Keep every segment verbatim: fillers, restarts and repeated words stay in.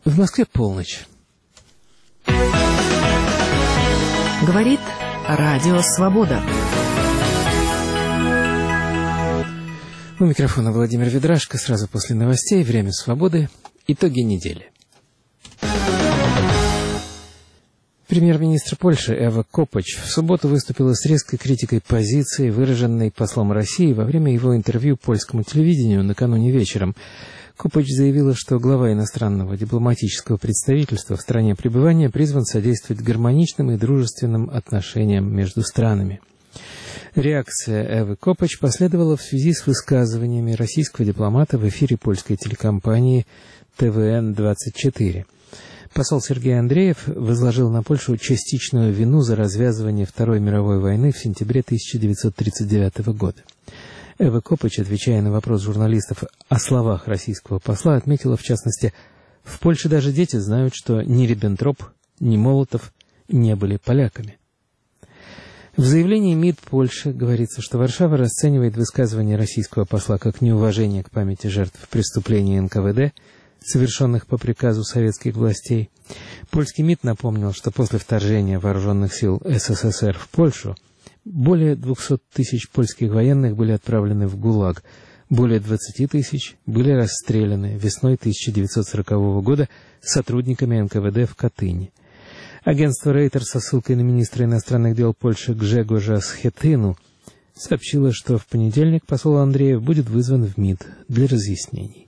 В Москве полночь. Говорит Радио Свобода. У микрофона Владимир Ведрашко. Сразу после новостей «Время свободы». Итоги недели. Премьер-министр Польши Эва Копач в субботу выступила с резкой критикой позиции, выраженной послом России во время его интервью польскому телевидению накануне вечером. Копач заявила, что глава иностранного дипломатического представительства в стране пребывания призван содействовать гармоничным и дружественным отношениям между странами. Реакция Эвы Копач последовала в связи с высказываниями российского дипломата в эфире польской телекомпании Тэ Вэ Эн двадцать четыре. Посол Сергей Андреев возложил на Польшу частичную вину за развязывание Второй мировой войны в сентябре тысяча девятьсот тридцать девятого года. Эва Копач, отвечая на вопрос журналистов о словах российского посла, отметила, в частности, в Польше даже дети знают, что ни Риббентроп, ни Молотов не были поляками. В заявлении МИД Польши говорится, что Варшава расценивает высказывание российского посла как неуважение к памяти жертв преступлений Эн Ка Вэ Дэ, совершенных по приказу советских властей. Польский МИД напомнил, что после вторжения вооруженных сил Эс Эс Эс Эр в Польшу более двухсот тысяч польских военных были отправлены в ГУЛАГ, более двадцати тысяч были расстреляны весной тысяча девятьсот сорокового года сотрудниками Эн Ка Вэ Дэ в Катыни. Агентство Рейтер со ссылкой на министра иностранных дел Польши Гжегожа Схетыну сообщило, что в понедельник посол Андреев будет вызван в МИД для разъяснений.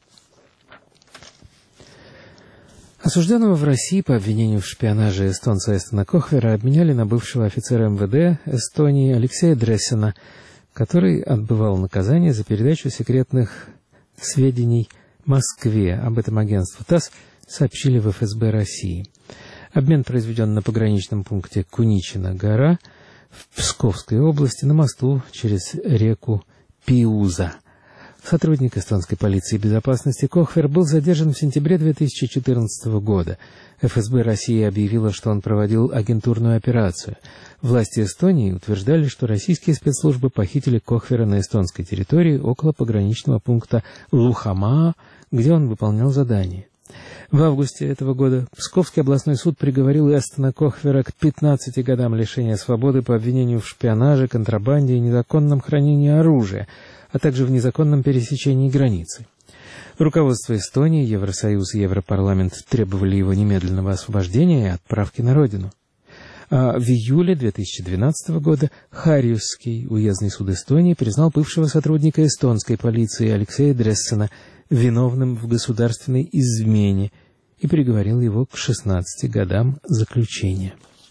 Осужденного в России по обвинению в шпионаже эстонца Эстона Кохвера обменяли на бывшего офицера Эм Вэ Дэ Эстонии Алексея Дрессена, который отбывал наказание за передачу секретных сведений Москве. Об этом агентству ТАСС сообщили в Эф Эс Бэ России. Обмен произведен на пограничном пункте Куничина-гора в Псковской области на мосту через реку Пиуза. Сотрудник эстонской полиции безопасности Кохвер был задержан в сентябре две тысячи четырнадцатого года. Эф Эс Бэ России объявила, что он проводил агентурную операцию. Власти Эстонии утверждали, что российские спецслужбы похитили Кохвера на эстонской территории около пограничного пункта Лухамаа, где он выполнял задание. В августе этого года Псковский областной суд приговорил Эстона Кохвера к пятнадцати годам лишения свободы по обвинению в шпионаже, контрабанде и незаконном хранении оружия, а также в незаконном пересечении границы. Руководство Эстонии, Евросоюз и Европарламент требовали его немедленного освобождения и отправки на родину. А в июле две тысячи двенадцатого года Харьюсский уездный суд Эстонии признал бывшего сотрудника эстонской полиции Алексея Дрессена виновным в государственной измене и приговорил его к шестнадцати годам заключения.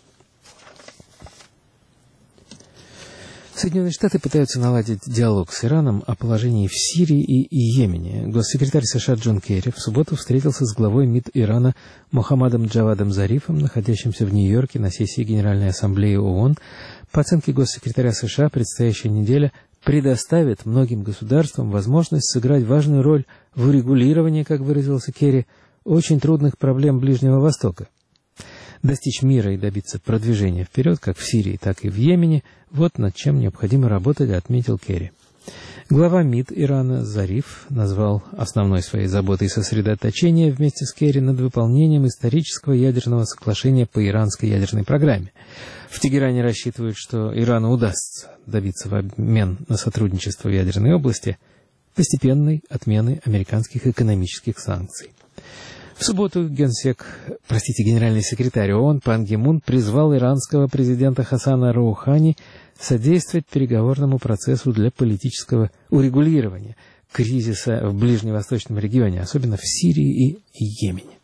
Соединенные Штаты пытаются наладить диалог с Ираном о положении в Сирии и Йемене. Госсекретарь США Джон Керри в субботу встретился с главой МИД Ирана Мохаммадом Джавадом Зарифом, находящимся в Нью-Йорке на сессии Генеральной Ассамблеи ООН. По оценке госсекретаря США, предстоящая неделя предоставит многим государствам возможность сыграть важную роль в урегулировании, как выразился Керри, очень трудных проблем Ближнего Востока. Достичь мира и добиться продвижения вперед, как в Сирии, так и в Йемене, вот над чем необходимо работать, отметил Керри. Глава МИД Ирана Зариф назвал основной своей заботой сосредоточение вместе с Керри над выполнением исторического ядерного соглашения по иранской ядерной программе. В Тегеране рассчитывают, что Ирану удастся добиться в обмен на сотрудничество в ядерной области постепенной отмены американских экономических санкций. В субботу генсек, простите, генеральный секретарь ООН Пан Ги Мун призвал иранского президента Хасана Роухани содействовать переговорному процессу для политического урегулирования кризиса в ближневосточном регионе, особенно в Сирии и Йемене.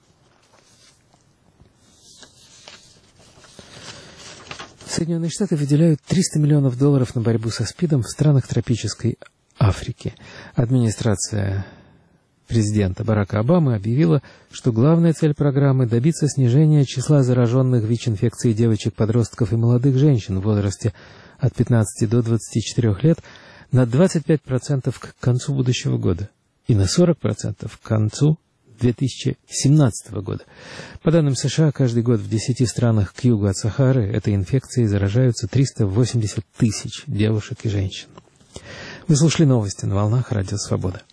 Соединенные Штаты выделяют триста миллионов долларов на борьбу со СПИДом в странах тропической Африки. Администрация президента Барака Обамы объявила, что главная цель программы – добиться снижения числа зараженных ВИЧ-инфекцией девочек-подростков и молодых женщин в возрасте от пятнадцати до двадцати четырёх лет на двадцать пять процентов к концу будущего года и на сорок процентов к концу две тысячи семнадцатого года. По данным США, каждый год в десяти странах к югу от Сахары этой инфекцией заражаются триста восемьдесят тысяч девушек и женщин. Вы слушали новости на волнах Радио Свобода.